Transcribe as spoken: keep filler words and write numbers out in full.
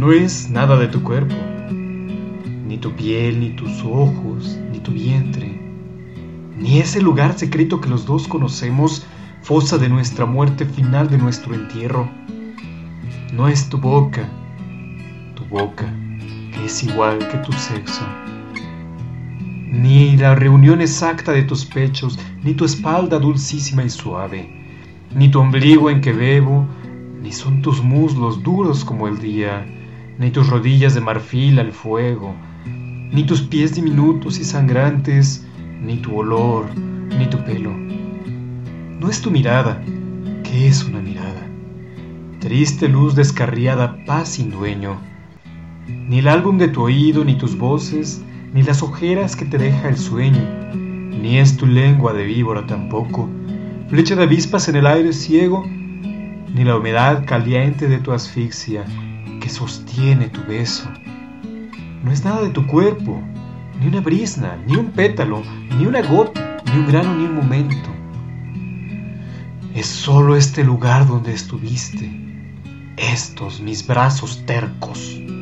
No es nada de tu cuerpo, ni tu piel, ni tus ojos, ni tu vientre, ni ese lugar secreto que los dos conocemos, fosa de nuestra muerte, final de nuestro entierro. No es tu boca, tu boca, que es igual que tu sexo, ni la reunión exacta de tus pechos, ni tu espalda dulcísima y suave, ni tu ombligo en que bebo, ni son tus muslos duros como el día, ni tus rodillas de marfil al fuego, ni tus pies diminutos y sangrantes, ni tu olor, ni tu pelo. No es tu mirada, que es una mirada, triste luz descarriada, paz sin dueño, ni el álbum de tu oído, ni tus voces, ni las ojeras que te deja el sueño, ni es tu lengua de víbora tampoco, flecha de avispas en el aire ciego, ni la humedad caliente de tu asfixia que sostiene tu beso. No es nada de tu cuerpo, ni una brizna, ni un pétalo, ni una gota, ni un grano, ni un momento. Es solo este lugar donde estuviste, estos mis brazos tercos.